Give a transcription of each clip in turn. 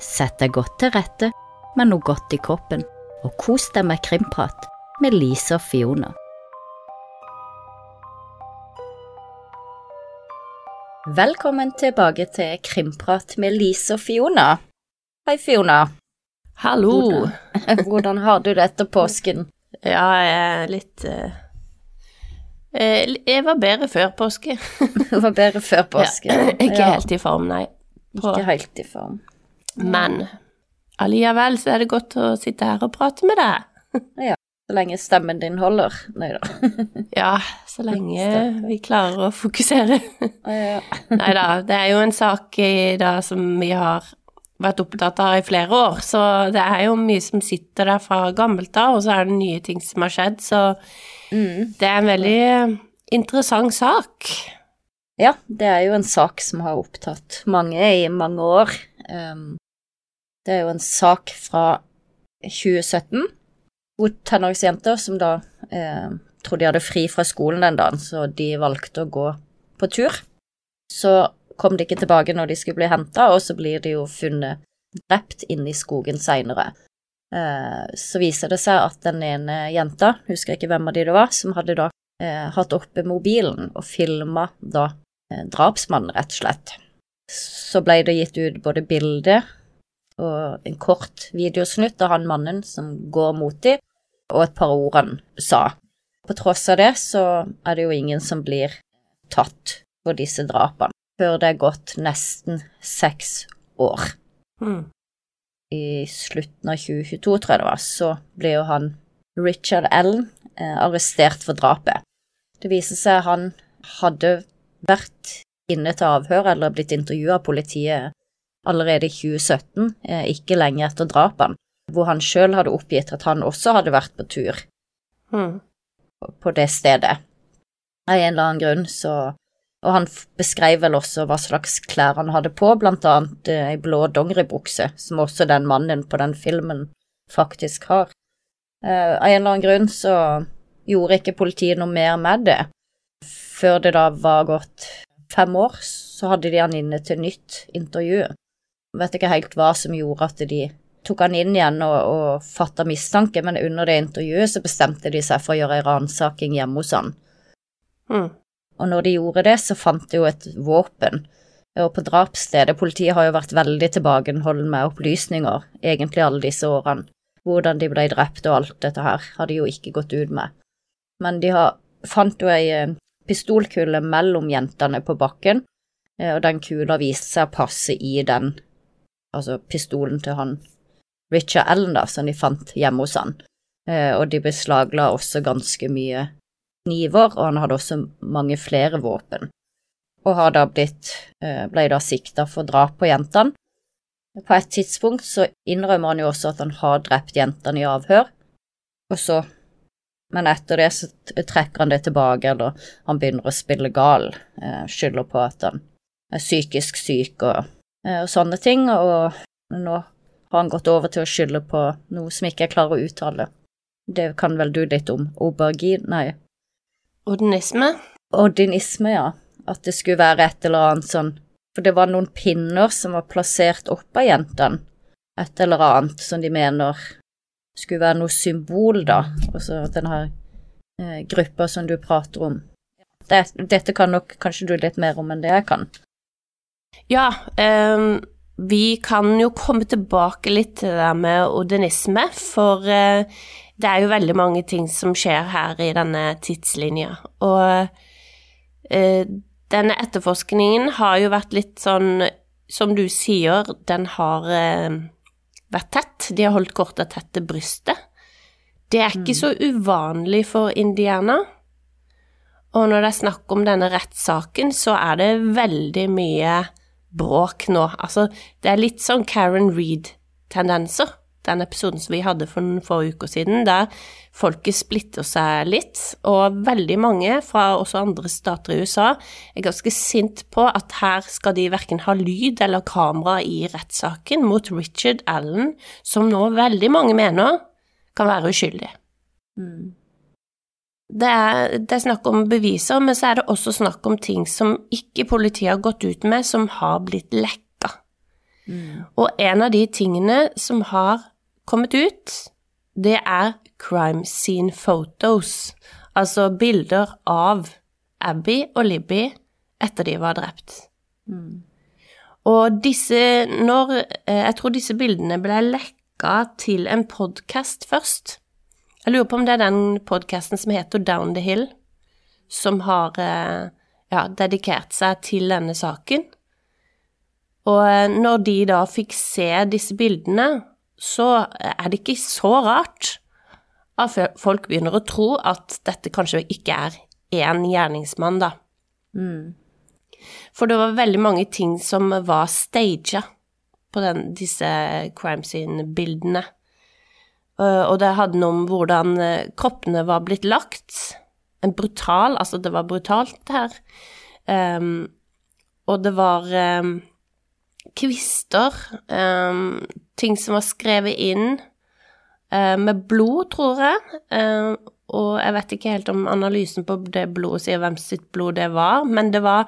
Sett deg godt til rette med noe godt i kroppen, og kos deg med krimprat med Lise og Fiona. Velkommen tilbake til krimprat med Lise og Fiona. Hei Fiona. Hallo. Hvordan har du det etter påsken? Ja, jeg er litt... jeg var bedre før påske. Du var bedre før påske? Ja, ikke helt i form, nei. Ikke helt i form. Men alligevel så er det godt å sitte her og prate med deg. Ja, så lenge stemmen din holder. Neida. Ja, så lenge vi klarer å fokusere. Ja. Neida, det er jo en sak i dag som vi har vært opptatt av i flere år, så det er jo mye som sitter der fra gammelt av, og så er det nye ting som har skjedd, så det er en veldig interessant sak. Ja, det er jo en sak som har opptatt mange i mange år. Det er jo en sak fra 2017, hvor tenåringsjenter som da trodde de hadde fri fra skolen den dagen, så de valgte å gå på tur. Så kom de ikke tilbake når de skulle bli hentet, og så blir de jo funnet drept inne i skogen senere. Så viser det seg at den ene jenta, husker ikke hvem av de det var, som hadde da hatt oppe mobilen og filmet da drapsmannen rett og slett. Så ble det gitt ut både bilde og en kort videosnutt av han mannen som går mot dem, og et par ord han sa. På tross av det så er det jo ingen som blir tatt for disse drapene, før det er gått nesten 6 år. I slutten av 2022, tror jeg det var, så ble jo han, Richard Allen, arrestert for drapet. Det viser seg han hadde vært inne til avhør eller blitt intervjuet av politiet allerede i 2017, ikke lenge etter drapen, hvor han selv hadde oppgitt at han også hadde vært på tur på det stedet. Av en eller annen grunn så... Og han beskrev vel også hva slags klær han hadde på, blant annet en blå dongeribukse, som også den mannen på den filmen faktisk har. Av en eller annen grunn så gjorde ikke politiet noe mer med det. Før det da var gått 5 år, så hadde de han inne til nytt intervju. Jeg vet ikke helt hva som gjorde at de tok han inn igjen og fattet mistanke, men under det intervjuet så bestemte de seg for å gjøre en ransaking hjemme hos han. Og når de gjorde det, så fant de jo et våpen. Og på drapsstedet, politiet har jo vært veldig tilbakeholden med opplysninger, egentlig alle disse årene. Hvordan de ble drept og alt dette her, har de jo ikke gått ut med. Men de fant jo en pistolkule mellom jentene på bakken, og den kula viste seg å passe i den, altså pistolen til han Richard Allen da, som de fant hjemme hos han. Og de beslagla også ganske mye kniver, og han hadde også mange flere våpen, og har da ble da siktet for drap på jentene. På et tidspunkt så innrømmer han jo også at han har drept jentene i avhør, men etter det så trekker han det tilbake, eller han begynner å spille gal, skylder på at han er psykisk syk og sånne ting, og nå har han gått over til å skylde på noe som ikke jeg klarer å uttale. Det kan vel du litt om, Odinisme? Odinisme, ja. At det skulle være et eller annet sånn, for det var noen pinner som var plassert opp av jentene, et eller annet som de mener skulle være noe symbol da, og så denne gruppa som du prater om. Dette kan nok kanskje du litt mer om enn det jeg kan. Ja, vi kan jo komme tilbake litt til det med odinisme, for det er jo veldig mange ting som skjer her i denne tidslinja, og denne etterforskningen har jo vært litt sånn, som du sier, den har vært tett, de har holdt kortet tett til brystet. Det er ikke så uvanlig for Indiana, og når det er snakk om denne rettssaken, så er det veldig mye bråk nå. Altså, det er litt sånn Karen Reed-tendenser, den episoden som vi hadde for noen få uker siden, der folket splitter seg litt, og veldig mange fra også andre stater i USA er ganske sint på at her skal de hverken ha lyd eller kamera i rettssaken mot Richard Allen, som nå veldig mange mener kan være uskyldig. Det er snakk om beviser, men så er det også snakk om ting som ikke politiet har gått ut med, som har blitt lekka. Og en av de tingene som har kommet ut, det crime scene photos, altså bilder av Abby og Libby etter de var drept. Og jeg tror disse bildene ble lekket til en podcast først. Jeg lurer på om det den podcasten som heter Down the Hill, som har dedikert seg til denne saken. Og når de da fikk se disse bildene, så det ikke så rart at folk begynner å tro at dette kanskje ikke en gjerningsmann da. For det var veldig mange ting som var staged på disse crime scene-bildene. Og det hadde noe om hvordan kroppene var blitt lagt. Det var brutalt her. Og det var kvister, ting som var skrevet inn med blod, tror jeg. Og jeg vet ikke helt om analysen på det blodet sier hvem sitt blod det var, men det var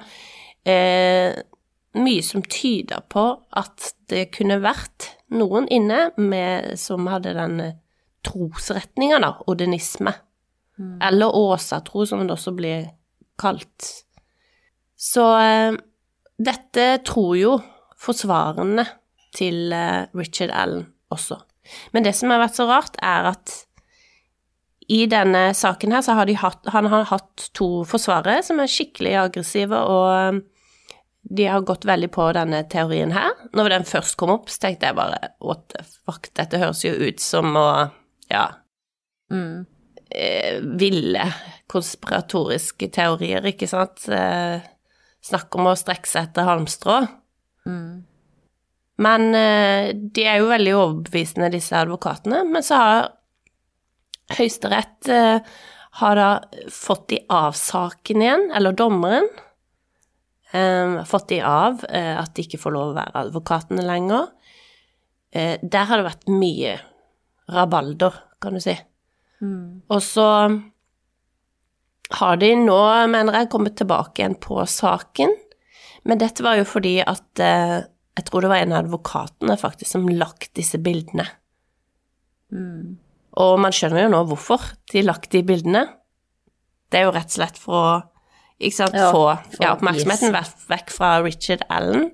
mye som tyder på at det kunne vært noen inne som hadde den trosretningen da, odenisme. Eller åsatro, som det også blir kalt. Så dette tror jo forsvarende til Richard Allen også. Men det som har vært så rart at i denne saken her så har han har hatt 2 forsvarere som skikkelig aggressive, og de har gått veldig på denne teorien her. Når den først kom opp, så tenkte jeg bare, what the fuck, dette høres jo ut som ville konspiratoriske teorier, ikke sant? Snakk om å strekke seg etter halmstrå. Men de jo veldig overbevisende, disse advokatene, men så har Høyesterett har da fått de av saken igjen, eller dommeren, fått de av at de ikke får lov å være advokatene lenger. Der har det vært mye rabalder, kan du si. Og så har de nå, mener jeg, kommet tilbake igjen på saken, men dette var jo fordi at jeg tror det var en av advokatene faktisk som lagt disse bildene. Og man skjønner jo nå hvorfor de lagt de bildene. Det jo rett og slett for å, ikke sant, få oppmerksomheten vekk fra Richard Allen.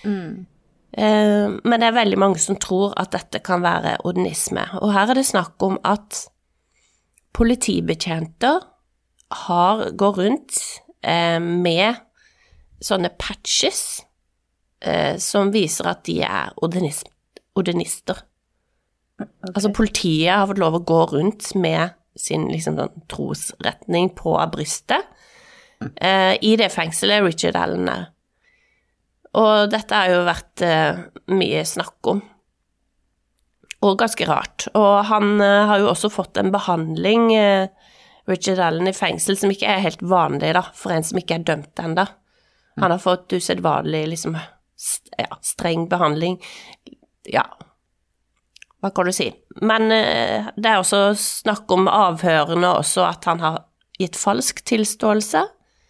Men det veldig mange som tror at dette kan være odenisme. Og her det snakk om at politibetjenter går rundt med sånne patches som viser at de odenister. Okay. Altså politiet har fått lov å gå rundt med sin liksom, trosretning på brystet i det fengselet Richard Allen Og dette har jo vært mye snakk om. Og ganske rart. Og han har jo også fått en behandling, Richard Allen, i fengsel, som ikke helt vanlig da, for en som ikke dømt enda. Han har fått usedvanlig, liksom, streng behandling. Ja, hva kan du si? Men det også snakk om avhørene også, at han har gitt falsk tilståelse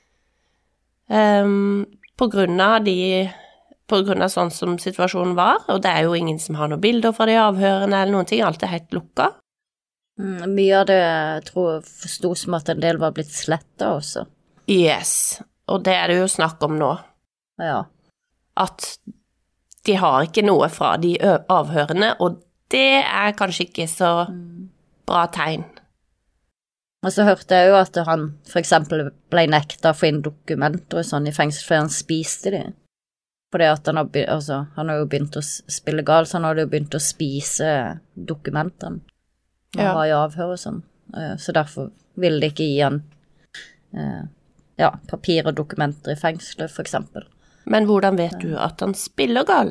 på grunn av sånn som situasjonen var, og det jo ingen som har noen bilder fra de avhørene eller noen ting, alt helt lukket. Mye av det forstod som at en del var blitt slettet også. Yes, og det det jo snakk om nå. Ja. At de har ikke noe fra de avhørene, og det kanskje ikke så bra tegn. Og så hørte jeg jo at han for eksempel ble nektet å få inn dokumenter og sånn i fengsel, for han spiste det. Fordi at han har jo begynt å spille gal, så han hadde jo begynt å spise dokumentene. Han var i avhør og sånn. Så derfor ville de ikke gi han papir og dokumenter i fengselet, for eksempel. Men hvordan vet du at han spiller gal?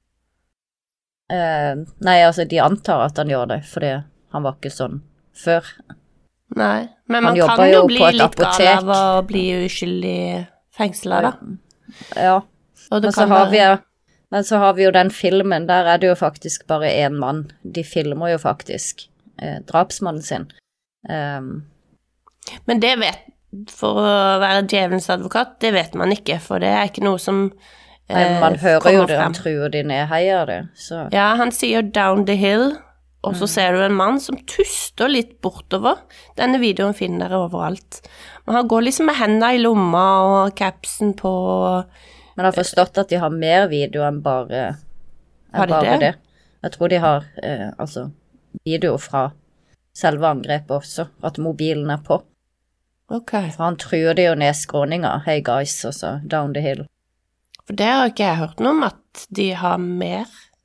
Nei, altså de antar at han gjør det, fordi han var ikke sånn før. Nei, men man kan jo bli litt gal av å bli uskyldig fengslet da. Ja, men så har vi jo den filmen, der det jo faktisk bare en mann. De filmer jo faktisk drapsmannen sin. Men det for å være djevelens advokat, det vet man ikke, for det ikke noe som Man hører jo det, frem. han truer de ned, heier det, så... Ja, han sier down the hill, og så ser du en mann som tuster litt bortover. Denne videoen finner dere overalt. Men han går liksom med hendene i lomma og capsen på... Men jeg har forstått at de har mer video enn bare det. Jeg tror de har video fra selve angrepet også, at mobilen er på. Ok. For han truer de jo ned skråninger, hey guys, og så down the hill. For det har ikke jeg hørt noe om, at de har mer...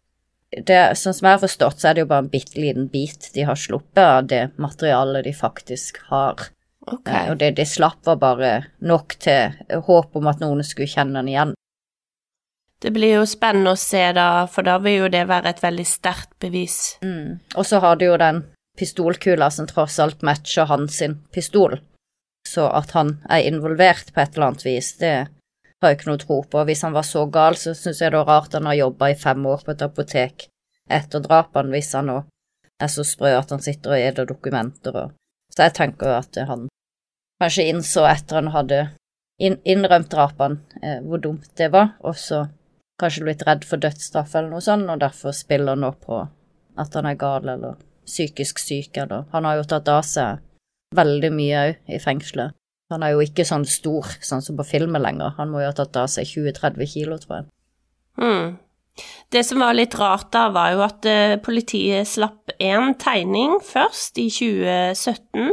Sånn som jeg har forstått, så er det jo bare en bitteliten bit de har sluppet av det materialet de faktisk har. Ok. Og det de slapp var bare nok til håp om at noen skulle kjenne den igjen. Det blir jo spennende å se da, for da vil jo det være et veldig sterkt bevis. Og så har du jo den pistolkula som tross alt matcher hans pistol. Så at han er involvert på et eller annet vis, det har jeg ikke noe tro på. Hvis han var så gal, så synes jeg det var rart han har jobbet i 5 år på et apotek etter drapen, hvis han nå er så sprø at han sitter og eder dokumenter. Så jeg tenker jo at han kanskje innså etter han hadde innrømt drapen hvor dumt det var, og så kanskje blitt redd for dødsstraff eller noe sånt, og derfor spiller nå på at han er gal eller psykisk syk, eller han har jo tatt av seg veldig mye i fengselet. Han er jo ikke sånn stor, sånn som på filmen lenger. Han må jo ha tatt av seg 20-30 kilo, tror jeg. Det som var litt rart da, var jo at politiet slapp en tegning først i 2017,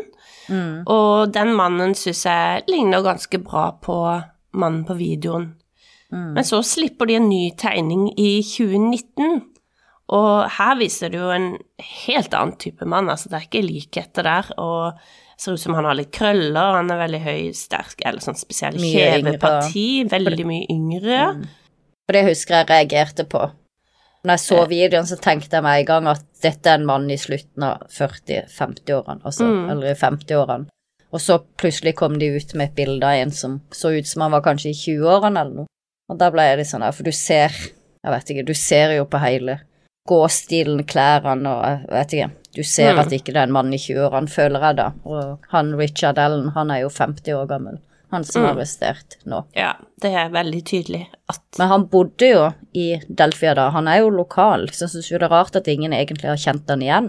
og den mannen synes jeg ligner ganske bra på mannen på videoen. Men så slipper de en ny tegning i 2019, og her viser det jo en helt annen type mann, altså det er ikke likheter der, og ser ut som han har litt krøller, han er veldig høy, sterk, eller sånn spesielt kjeveparti, veldig mye yngre. Og det husker jeg reagerte på. Når jeg så videoen, så tenkte jeg meg i gang at dette er en mann i slutten av 40-50-årene, altså, eller i 50-årene. Og så plutselig kom de ut med et bilde av en som så ut som han var kanskje i 20-årene eller noe. Og da ble jeg litt sånn, for du ser, jeg vet ikke, du ser jo på hele gåstilen, klærene, og jeg vet ikke, du ser at ikke det er en mann i 20-årene, føler jeg da. Og han Richard Allen, han er jo 50 år gammel. Han som er arrestert nå. Ja, det er veldig tydelig at... Men han bodde jo i Delfia da, han er jo lokal, så jeg synes jo det er rart at ingen egentlig har kjent han igjen.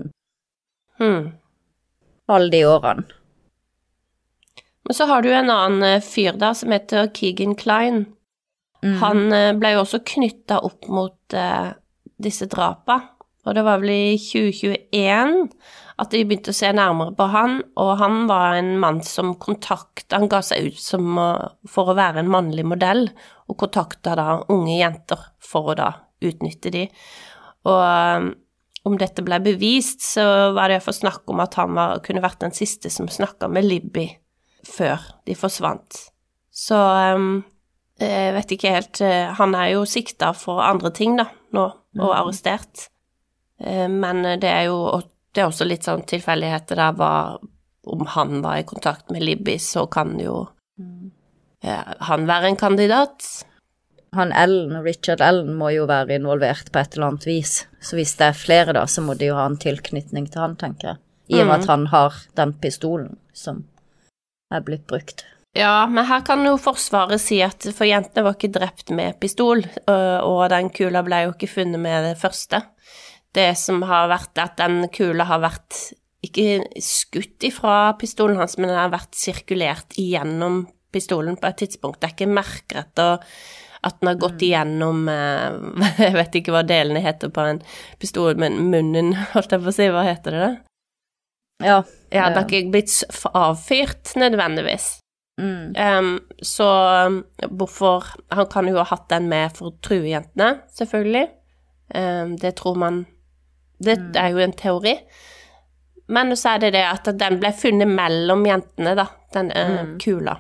Alle de årene. Men så har du en annen fyr da, som heter Keegan Klein. Han ble jo også knyttet opp mot disse drapa, og det var vel i 2021 at de begynte å se nærmere på han, og han var en mann som han ga seg ut for å være en mannlig modell, og kontaktet da unge jenter for å da utnytte de. Og om dette ble bevist, så var det for snakk om at han kunne vært den siste som snakket med Libby før de forsvant. Så jeg vet ikke helt, han er jo siktet for andre ting da, nå, og arrestert. Men det er også litt sånn tilfeldigheter der, om han var i kontakt med Libby, så kan jo han være en kandidat. Richard Allen må jo være involvert på et eller annet vis, så hvis det er flere da, så må de jo ha en tilknytning til han, tenker jeg, i og med at han har den pistolen som er blitt brukt. Ja, men her kan jo forsvaret si at for jentene var ikke drept med pistol, og den kula ble jo ikke funnet med det første. Det som har vært at den kula har vært ikke skutt ifra pistolen hans, men den har vært sirkulert igjennom pistolen på et tidspunkt. Det er ikke merker etter at den har gått igjennom, jeg vet ikke hva delene heter på en pistol, men munnen, holdt jeg på å si, hva heter det da? Ja, det har ikke blitt avfyrt nødvendigvis. Så hvorfor, han kan jo ha hatt den med for å true jentene, selvfølgelig. Det tror man, det er jo en teori. Men så er det at den ble funnet mellom jentene da, den kula.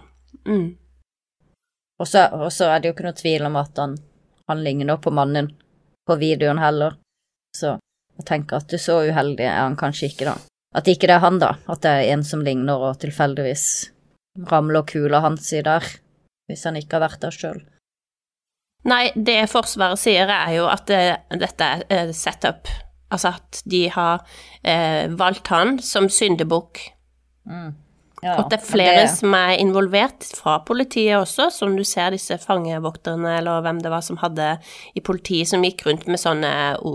Og så er det jo ikke noe tvil om at han ligner på mannen på videoen heller. Så jeg tenker at det så uheldig er han kanskje ikke da. At ikke det er han da, at det er en som ligner og tilfeldigvis ramler kula hans i der, hvis han ikke har vært der selv. Nei, det forsvaret sier er jo at dette er setup. Altså at de har valgt han som syndebukk. Ja, og det flere som involvert fra politiet også, som du ser disse fangevokterne, eller hvem det var som hadde i politiet, som gikk rundt med sånne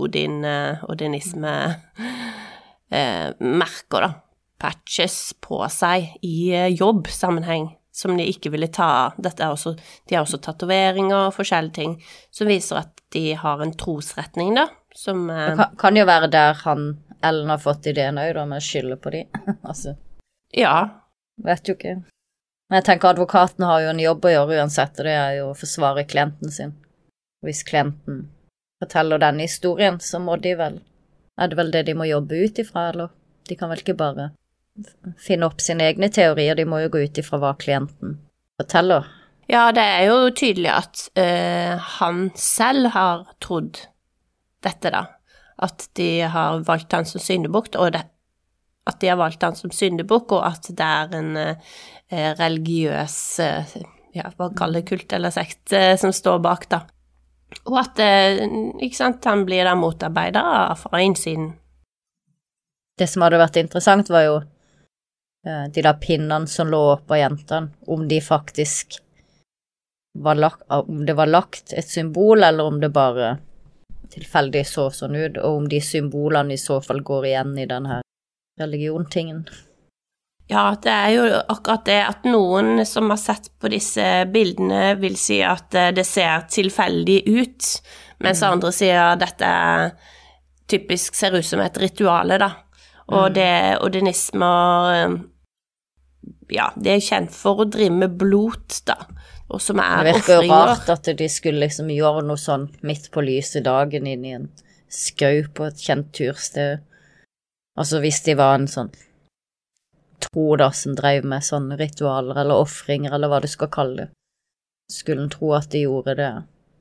odinisme-merker, da, patches på seg i jobbsammenheng, som de ikke ville ta av. De har også tatoveringer og forskjellige ting, som viser at de har en trosretning, da, som... Det kan jo være der Ellen har fått ideen også, da, med å skylde på de, altså. Ja. Vet jo ikke. Men jeg tenker advokaten har jo en jobb å gjøre uansett, og det jo å forsvare klienten sin. Hvis klienten forteller denne historien, så må de vel, det vel det de må jobbe ut ifra, eller de kan vel ikke bare finne opp sine egne teorier, de må jo gå ut ifra hva klienten forteller. Ja, det jo tydelig at han selv har trodd dette da, at de har valgt han som syndebukt, og at de har valgt han som syndebukk, og at det en religiøs, hva kaller det, kult eller sekt, som står bak da. Og at, ikke sant, han blir da motarbeidet fra innsiden. Det som hadde vært interessant var jo de der pinnene som lå opp av jentene, om de faktisk om det var lagt et symbol, eller om det bare tilfeldig så sånn ut, og om de symbolene i så fall går igjen i denne religiontingen. Ja, det jo akkurat det at noen som har sett på disse bildene vil si at det ser tilfeldig ut, mens andre sier at dette typisk ser ut som et rituale, da. Og det odinismer, ja, det kjent for å drive med blod, da, og som offringer. Det virker jo rart at de skulle liksom gjøre noe sånn midt på lyse dagen inn i en skau på et kjent tursted. Altså hvis de var en sånn tro da, som drev med sånne ritualer, eller offringer, eller hva du skal kalle det, skulle en tro at de gjorde det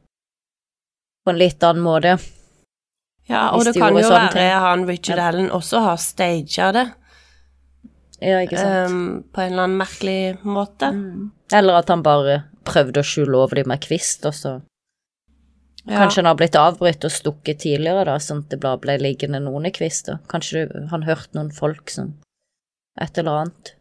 på en litt annen måte. Ja, og det kan jo være han Richard Allen også har staged det. Ja, ikke sant. På en eller annen merkelig måte. Eller at han bare prøvde å skjule over dem med kvist, og så kanskje han har blitt avbrytt og stukket tidligere da, sånn at det bare ble liggende noen i kvister. Kanskje han hørte noen folk som et eller annet.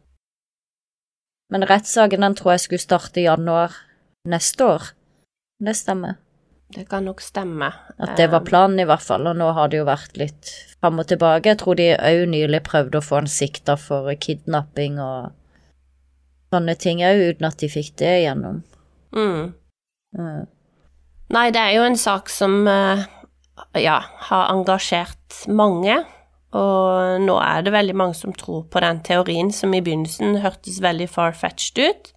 Men rettssaken, den tror jeg skulle starte i januar neste år. Det stemmer. Det kan nok stemme. At det var planen i hvert fall, og nå har det jo vært litt frem og tilbake. Jeg tror de jo nylig prøvde å få en sikta for kidnapping og sånne ting også, uten at de fikk det igjennom. Nei, det jo en sak som, har engasjert mange, og nå det veldig mange som tror på den teorien som i begynnelsen hørtes veldig far-fetched ut,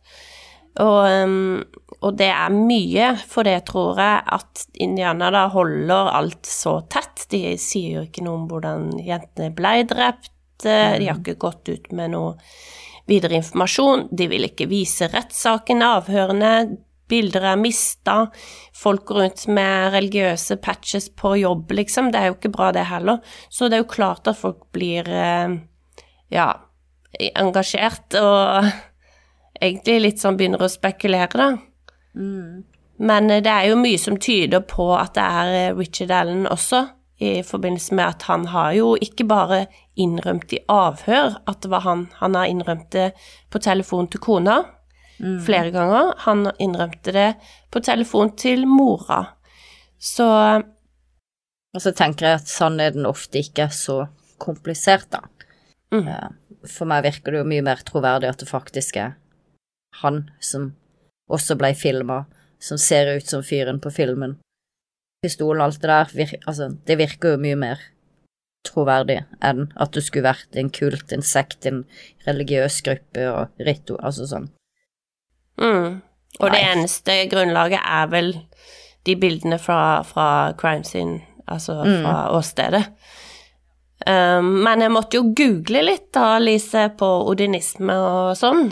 og det mye, for det tror jeg at indianere da holder alt så tett. De sier jo ikke noe om hvordan jentene ble drept, de har ikke gått ut med noe videre informasjon, de vil ikke vise rettssaken, avhørende, bilder mistet, folk går rundt med religiøse patches på jobb, liksom. Det jo ikke bra det heller. Så det jo klart at folk blir, engasjert, og egentlig litt sånn begynner å spekulere, da. Men det jo mye som tyder på at det Richard Allen også, i forbindelse med at han har jo ikke bare innrømt i avhør at det var han har innrømt det på telefon til kona, flere ganger. Han innrømte det på telefon til mora. Så... Og så tenker jeg at sannheten ofte ikke så komplisert, da. For meg virker det jo mye mer troverdig at det faktisk han som også ble filmet, som ser ut som fyren på filmen. Pistolen og alt det der, det virker jo mye mer troverdig enn at det skulle vært en kult, en sekt, en religiøs gruppe og ritual, altså sånn. Og det eneste grunnlaget vel de bildene fra crime scene, altså fra åstedet. Men jeg måtte jo google litt da, Lise, på odinisme og sånn.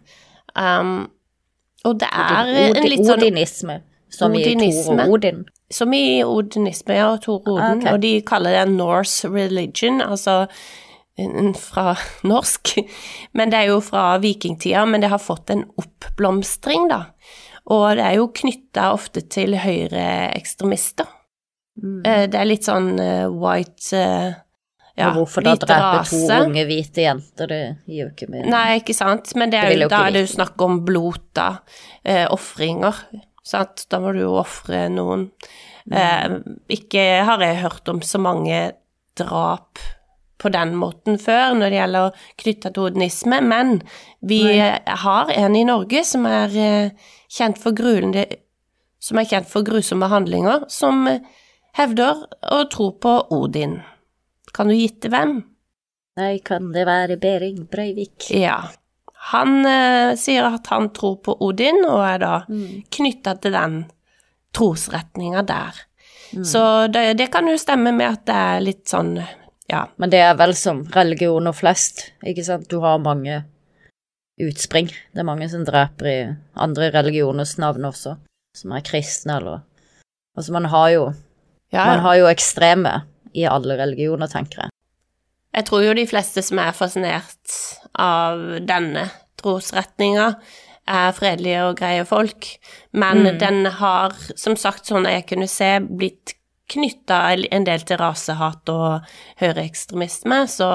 Og det en litt sånn... Odinisme, som i Thor og Odin. Som i odinisme, ja, og Thor og Odin, og de kaller det Norse religion, altså fra norsk, men det jo fra vikingtida, men det har fått en oppblomstring da, og det jo knyttet ofte til høyre ekstremister. Det litt sånn white Og hvorfor da drepe to unge hvite jenter, det gir jo ikke mening. Nei, ikke sant, men da er det jo snakk om blota, offringer, sant? Da må du jo offre noen. Ikke har jeg hørt om så mange drap på den måten før, når det gjelder knyttet til odenisme, men vi har en i Norge som er kjent for grusomme handlinger, som hevder å tro på Odin. Kan du gitte hvem? Nei, kan det være Bering Breivik? Ja, han sier at han tror på Odin, og er da knyttet til den trosretningen der. Så det kan jo stemme med at det er litt sånn, ja. Men det er vel som religioner flest, ikke sant? Du har mange utspring. Det er mange som dreper i andre religioners navn også, som er kristne, eller... Altså, man har jo ekstreme i alle religioner, tenker jeg. Jeg tror jo de fleste som er fascinert av denne trosretningen er fredelige og greie folk, men den har, som sagt, sånn jeg kunne se, blitt knyttet en del til rasehat og høyreekstremisme, så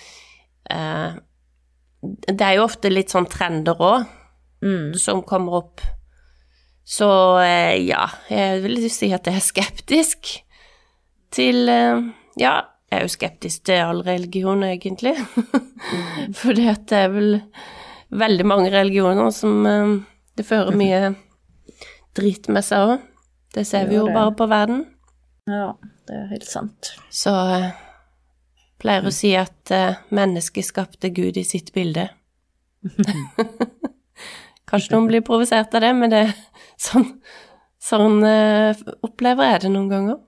det er jo ofte litt sånn trender også som kommer opp. Så ja, jeg vil si at jeg er skeptisk til, ja, jeg er jo skeptisk til all religion egentlig, fordi at det er vel veldig mange religioner som det fører mye drit med seg også. Det ser vi jo bare på verden. Ja, det er helt sant. Så pleier å si at mennesket skapte Gud i sitt bilde. Kanskje noen blir provosert av det, men det sånn opplever jeg det noen ganger.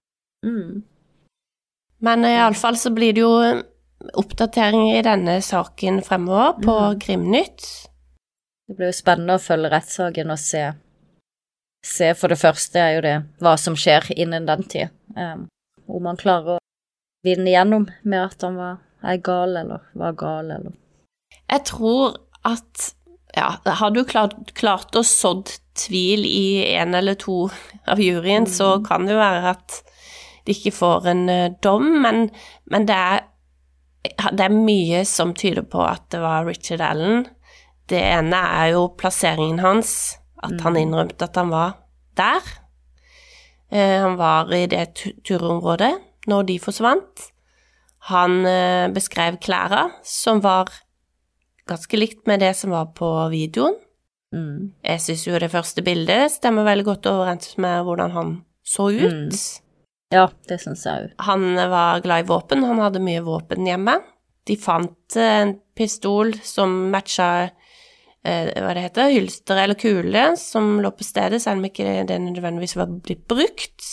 Men i alle fall så blir det jo oppdateringer i denne saken fremover på Krimnytt. Det blir jo spennende å følge rettssaken og se for det første er jo det hva som skjer innen den tid. Om man klarer å vinne igjennom med at han er gal eller var gal eller... Jeg tror at ja, har du klart å sådd tvil i en eller to av juryen, så kan det jo være at de ikke får en dom, men det er mye som tyder på at det var Richard Allen. Det ene er jo plasseringen hans, at han innrømte at han var der. Han var i det turområdet når de forsvant. Han beskrev klærne, som var ganske likt med det som var på videoen. Jeg synes jo det første bildet stemmer veldig godt overens med hvordan han så ut. Ja, det synes jeg jo. Han var glad i våpen, han hadde mye våpen hjemme. De fant en pistol som matchet, hva det heter, hylster eller kule, som lå på stedet, selv om ikke det nødvendigvis var blitt brukt.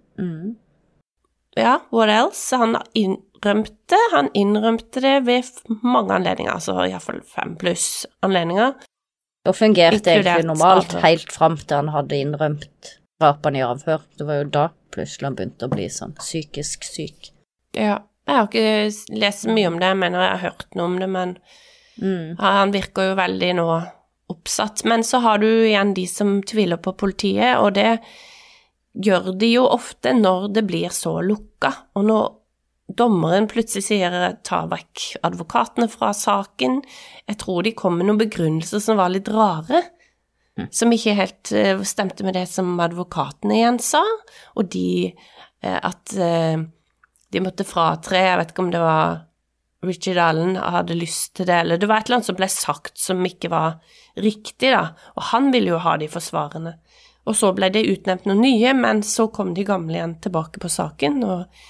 Ja, what else? Han innrømte det ved mange anledninger, altså i hvert fall 5+ anledninger. Og fungerte egentlig normalt helt frem til han hadde innrømt drapene i avhør. Det var jo da plutselig han begynte å bli sånn psykisk syk. Ja, jeg har ikke lest mye om det, jeg mener jeg har hørt noe om det, men han virker jo veldig nå oppsatt. Men så har du igjen de som tviler på politiet, og det gjør de jo ofte når det blir så lukka, og når dommeren plutselig sier ta vekk advokatene fra saken. Jeg tror de kom med noen begrunnelser som var litt rare, som ikke helt stemte med det som advokatene igjen sa, og at de måtte fratre, jeg vet ikke om det var Richard Allen hadde lyst til det, eller det var et eller annet som ble sagt som ikke var riktig da, og han ville jo ha de forsvarende. Og så ble det utnevnt noen nye, men så kom de gamle igjen tilbake på saken, og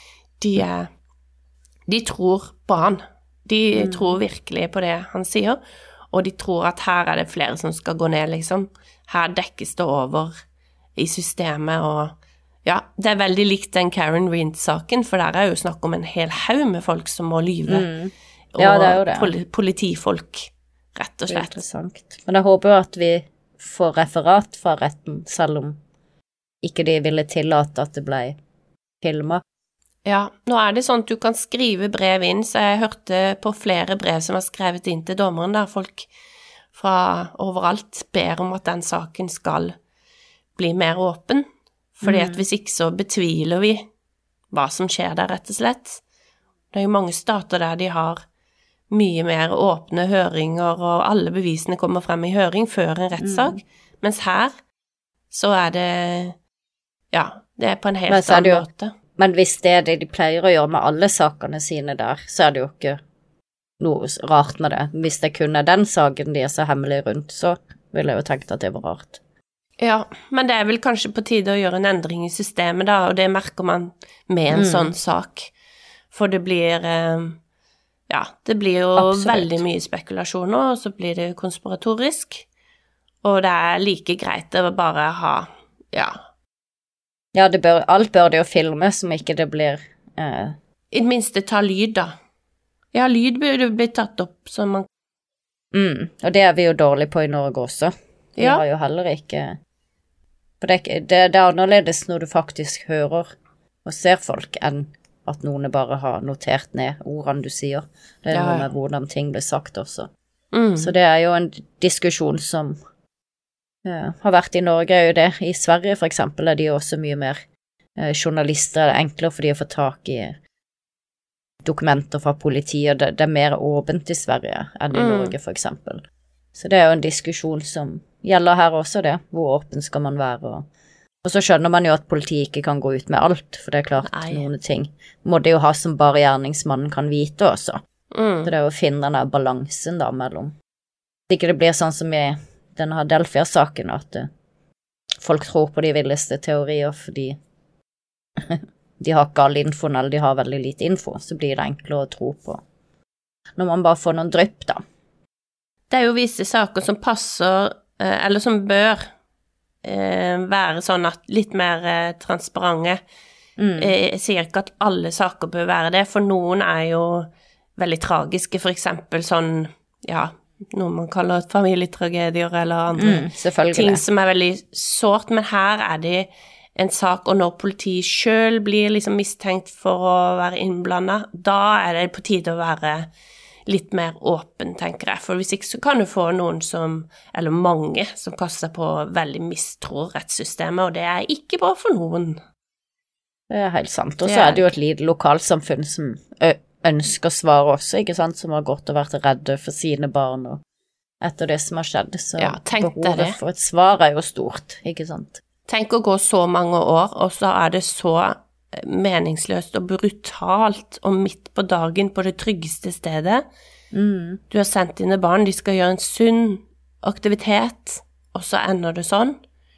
de tror på han. De tror virkelig på det han sier, og de tror at her er det flere som skal gå ned, liksom. Her dekkes det over i systemet, og ja, det er veldig likt den Karen Reed-saken, for der er jo snakk om en hel haug med folk som må lyve. Ja, det er jo det. Politifolk, rett og slett. Det er interessant. Men jeg håper jo at vi får referat fra retten, selv om ikke de ville tillate at det ble filmet. Ja, nå er det sånn at du kan skrive brev inn, så jeg hørte på flere brev som har skrevet inn til dommeren, der folk fra overalt ber om at den saken skal bli mer åpen, fordi at hvis ikke så betviler vi hva som skjer der, rett og slett. Det er jo mange stater der de har mye mer åpne høringer, og alle bevisene kommer frem i høring før en rettssak, mens her så det det på en helt annen måte. Men hvis det det de pleier å gjøre med alle sakene sine der, så det jo ikke noe rart med det. Hvis det kun den saken de så hemmelig rundt, så ville jeg jo tenkt at det var rart. Ja, men det vel kanskje på tide å gjøre en endring i systemet da, og det merker man med en sånn sak. For det blir, det blir jo Absolutt. Veldig mye spekulasjoner, og så blir det konspiratorisk, og det like greit å bare ha, Ja, alt bør det jo filme, som ikke det blir I det minste ta lyd da. Ja, lyd burde bli tatt opp, så man og det vi jo dårlig på i Norge også. Vi har jo heller ikke For det annerledes når du faktisk hører og ser folk enn at noen bare har notert ned ordene du sier. Det noe med hvordan ting blir sagt også. Så det jo en diskusjon som har vært i Norge, jo det. I Sverige for eksempel de også mye mer journalister. Det enklere for de å få tak i dokumenter fra politiet. Det mer åpent i Sverige enn i Norge for eksempel. Så det jo en diskusjon som gjelder her også det. Hvor åpen skal man være? Og så skjønner man jo at politiet ikke kan gå ut med alt, for det klart noen ting må det jo ha som bare gjerningsmannen kan vite også. Så det jo å finne denne balansen da mellom. Det ikke det blir sånn som i denne Delfia-saken, at folk tror på de villeste teorier fordi de har ikke all infoen, eller de har veldig lite info, så blir det enklere å tro på. Når man bare får noen drypp da. Det jo visse saker som passer, eller som bør være sånn at litt mer transparente. Jeg sier ikke at alle saker bør være det, for noen jo veldig tragiske, for eksempel sånn, noe man kaller familietragedier eller andre ting som veldig sårt, men her det en sak, og når politiet selv blir liksom mistenkt for å være innblandet, da det på tide å være litt mer åpen, tenker jeg, for hvis ikke så kan du få noen som, eller mange, som kaster på veldig mistror rettssystemet, og det ikke bra for noen. Det helt sant, og så det jo et lite lokalsamfunn som ønsker svar også, ikke sant, som har gått og vært redde for sine barn, og etter det som har skjedd, så behovet for et svar jo stort, ikke sant? Tenk å gå så mange år, og så det så meningsløst og brutalt og midt på dagen på det tryggeste stedet. Du har sendt dine barn, de skal gjøre en sunn aktivitet, og så ender det sånn.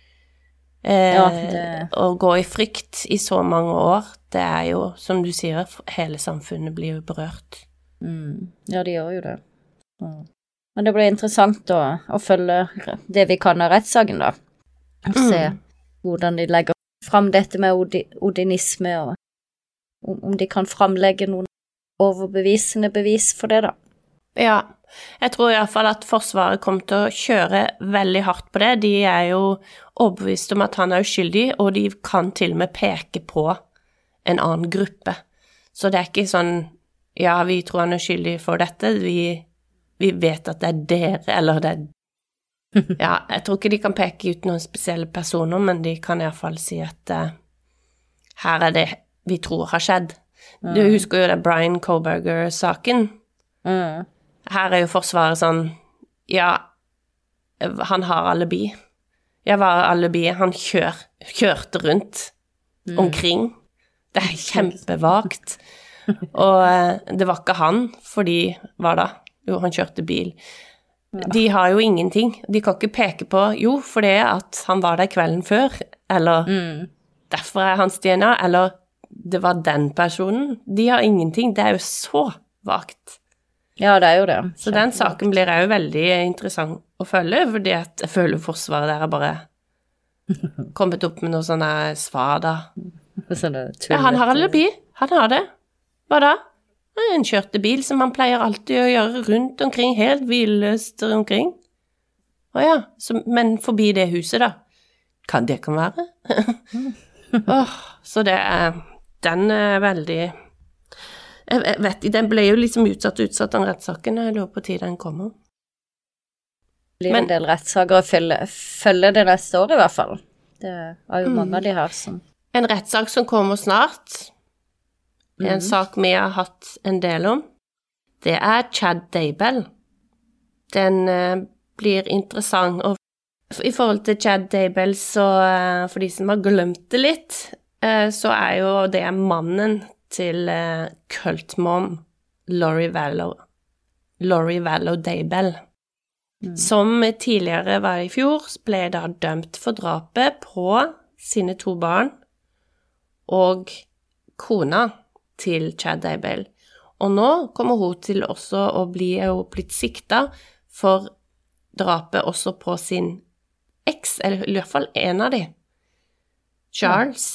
Å gå i frykt i så mange år, det jo, som du sier, hele samfunnet blir jo berørt. Ja, de gjør jo det. Men det blir interessant å følge det vi kan av rettssaken da. Se hvordan de legger frem dette med odinisme, og om de kan fremlegge noen overbevisende bevis for det da. Ja, jeg tror i hvert fall at Forsvaret kommer til å kjøre veldig hardt på det. De jo overbevist om at han uskyldig, og de kan til og med peke på en annen gruppe. Så det ikke sånn, vi tror han uskyldig for dette, vi vet at det dere, eller det jeg tror ikke de kan peke ut noen spesielle personer, men de kan i hvert fall si at her det vi tror har skjedd. Du husker jo det Brian Koberger-saken. Her jo Forsvaret sånn, han har alibi. Hva alibi? Han kjørte rundt omkring. Det kjempevagt. Og det var ikke han, fordi, hva da? Jo, han kjørte bil. De har jo ingenting. De kan ikke peke på, for det at han var der kvelden før, eller derfor hans DNA, eller det var den personen. De har ingenting. Det jo så vagt. Ja, det jo det. Så den saken blir jo veldig interessant å følge, fordi at jeg føler Forsvaret der bare kommet opp med noe sånne svar da. Han har alibi. Han har det. Hva da? En kjørte bil som man pleier alltid å gjøre rundt omkring, helt hvilløst omkring. Men forbi det huset da. Det kan være. Så den veldig, jeg vet, den ble jo liksom utsatt den rettssaken, jeg lurer på tiden den kommer. Det blir en del rettssaker å følge det neste år i hvert fall. Det jo mange av de her som... En rettssak som kommer snart, En sak vi har hatt en del om. Det Chad Daybell. Den blir interessant, og i forhold til Chad Daybell, så for de som har glemt det litt, så jo det mannen til cultmom Lori Vallow Daybell. Som tidligere var i fjor, ble da dømt for drapet på sine 2 barn og kona til Chad Daybell. Og nå kommer hun til også å blitt siktet for drapet også på sin eks, eller i hvert fall en av de, Charles,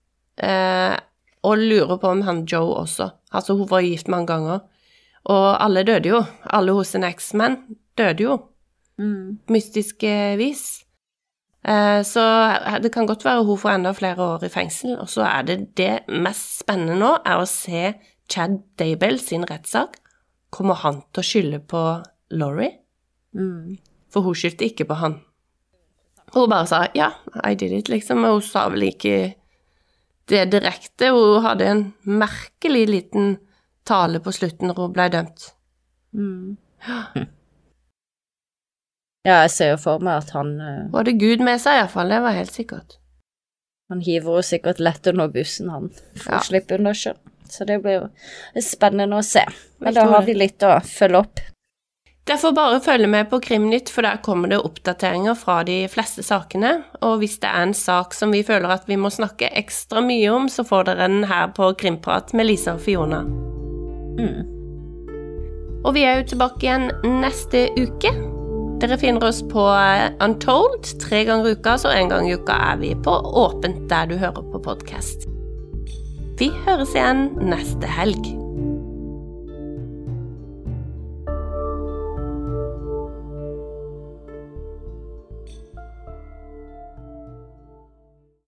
og lurer på om han Joe også. Altså, hun var gift mange ganger, og alle døde jo. Alle hos en eksmenn døde jo. Mystiske vis. Så det kan godt være hun får enda flere år i fengsel, og så det mest spennende nå å se Chad Daybell sin rettssak. Kommer han til å skylde på Lori? For hun skyldte ikke på han. Hun bare sa, ja, I did it, liksom, og hun sa vel ikke det direkte. Hun hadde en merkelig liten tale på slutten når hun ble dømt. Ja, jeg ser jo for meg at han... Var det Gud med seg i hvert fall, det var helt sikkert. Han hiver jo sikkert lett under bussen, han, for å slippe under selv. Så det blir jo spennende å se. Men da har vi litt å følge opp. Derfor bare følge med på Krimnytt, for der kommer det oppdateringer fra de fleste sakene, og hvis det en sak som vi føler at vi må snakke ekstra mye om, så får dere den her på Krimprat med Lisa og Fiona. Og vi jo tilbake igjen neste uke. Dere finner oss på Untold 3 ganger i uka, så 1 gang i uka vi på Åpent der du hører på podcast. Vi høres igjen neste helg.